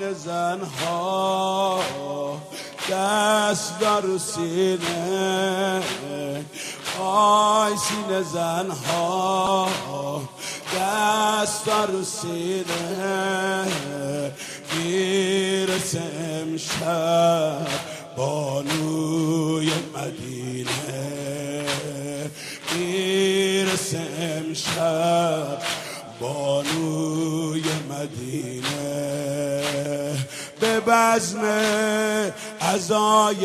زنها دست دار سینه، آی سینه زنها دست دار سینه، میرسه امشب بانوی مدینه، میرسه امشب بانوی مدینه، به بزم عزای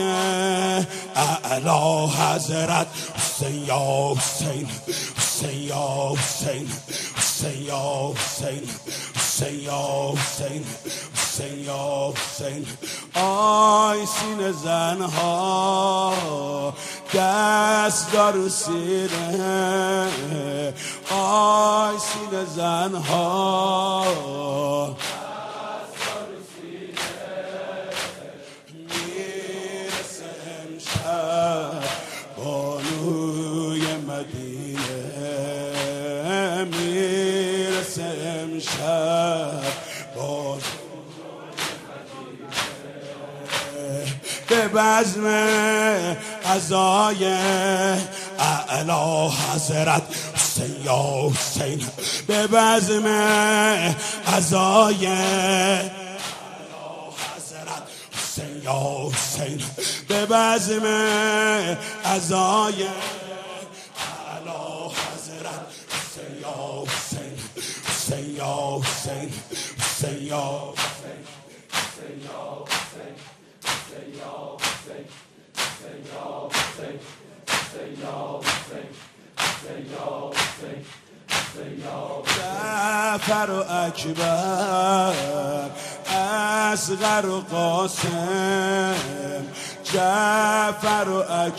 اعلی حضرت حسین یا حسین، حسین یا حسین، حسین یا حسین، حسین یا حسین، حسین یا حسین. آی سینه زنها دست دار سینه، آی سینه زنها میرسه امشب بانوی مدینه، میرسه امشب به بزم عزای اعلی حضرت حسین یا حسین، به بزم عزای اعلی حضرت حسین یا حسین، به بزم عزای اعلی حضرت حسین یا حسین، حسین یا حسین، حسین یا حسین، حسین یا حسین، جعفر و اکبر اصغر و قاسم، جعفر و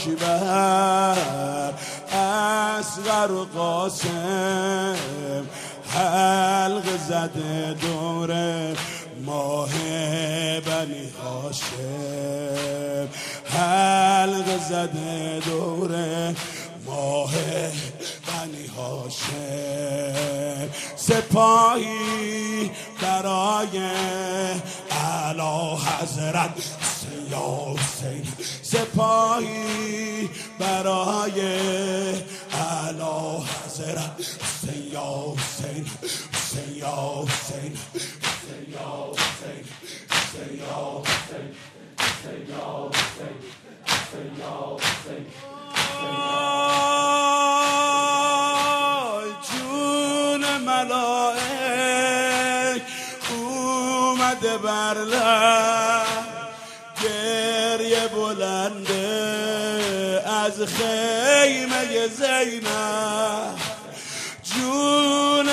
اکبر اصغر و قاسم، حلق زده دور ماه بنی هاشم، حلق زده دور ماه بنی هاشم، سپاهی برای اعلی حضرت حسین یا حسین، سپاهی برای اعلی حضرت حسین یا حسین، حسین یا حسین، حسین یا حسین، حسین یا حسین، حسین یا حسین، حسین یا حسین. جون ملائک اومده بر لب، گریه بلنده از خیمه زینب، جون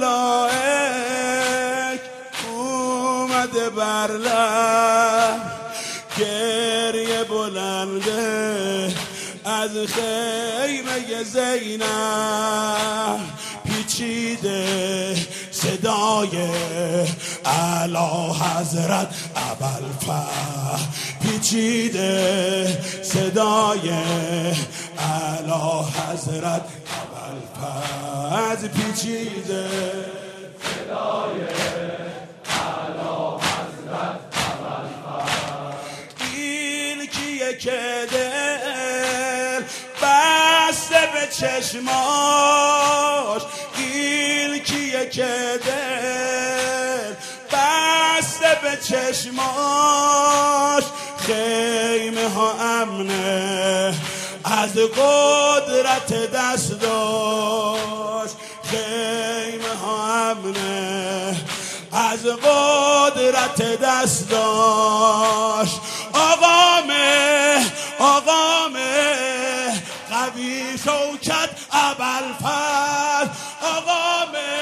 ملائک اومده بر لب، گریه بلنده از خیمه زینب، پیچیده صدای اعلی حضرت ابوالفضل، پیچیده صدای اعلی حضرت ابوالفضل، پیچیده صدای اعلی حضرت ابوالفضل. این کیه که دل بسته به چشماش، این کیه که دل بسته به چشماش، خیمه ها امنه از قدرت دستاش، خیمه ها امنه از قدرت دستاش. آقامه قوی شوکت ابوالفضل، آقامه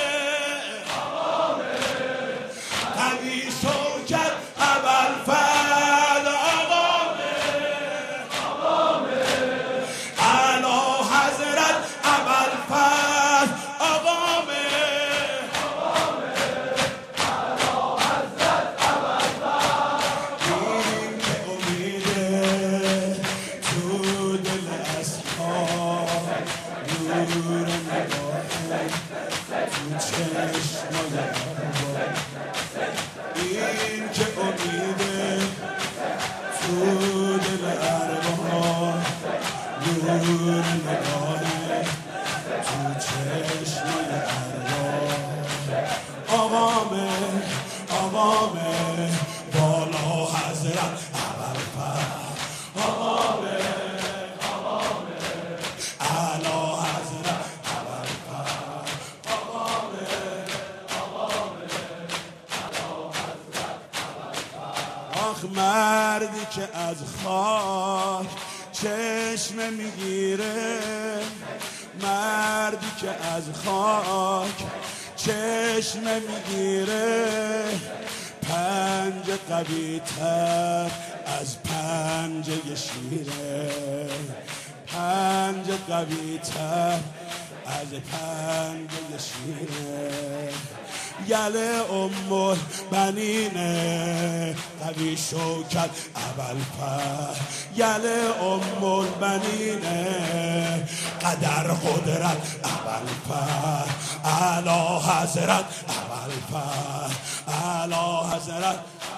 قوی شوکت ابوالفضل، آقامه اعلی حضرت ابوالفضل، آقامه اعلی حضرت ابوالفضل. این که امیده تو دل اصحاب، نور نگاه تو چشم این که مردی که از خاک چشمه میگیره، مردی که از خاک چشمه میگیره، پنجه قوی تر از پنجه شیره، پنجه قوی تر از پنجه شیره. یله بنینه قوی شوکت اول پر، یله بنینه قدر قدرت اول پر، اعلی حضرت اول پر، اعلی حضرت.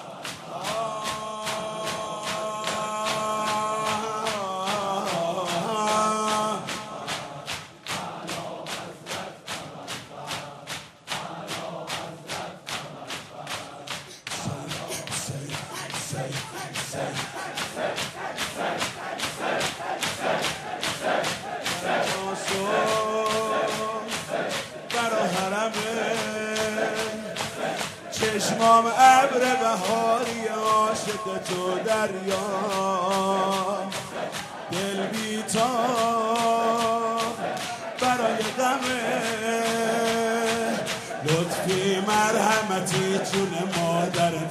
چشمام ابر بهاری عاشق تو دریا، دل بی‌تا برای غمه، لطفی مرحمتی جون مادر